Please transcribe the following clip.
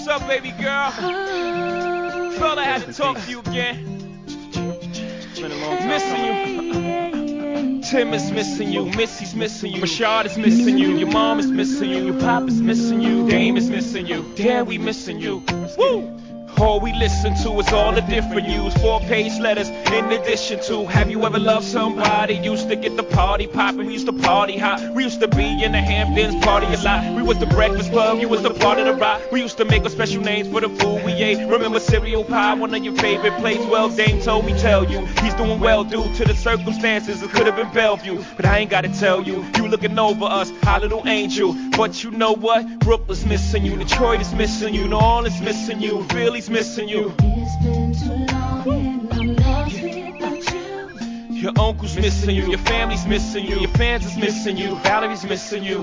up, baby girl? Felt I had to talk to you again. It's been a long time. Missing you. Tim is missing you. Missy's missing you. Rashad is missing you. Your mom is missing you. Your pop is missing you. Dame is missing you. Dad, we missing you. Woo! All we listen to is all the different news. 4-page letters in addition to. Have you ever loved somebody? Used to get the party poppin', we used to party hot. We used to be in the Hamptons, party a lot. We was the Breakfast Club, you was the part of the rock. We used to make a special names for the food we ate. Remember cereal pie, one of your favorite plates? Well, Dame told me tell you, he's doing well due to the circumstances. It could have been Bellevue, but I ain't gotta tell you. You looking over us, our little angel. But you know what? Brooklyn's missing you, Detroit is missing you, New Orleans missing you, Philly's missing you. It's been too long and I'm lost without you. Your uncle's missing you, your family's missing you, your fans is missing you, Valerie's missing you.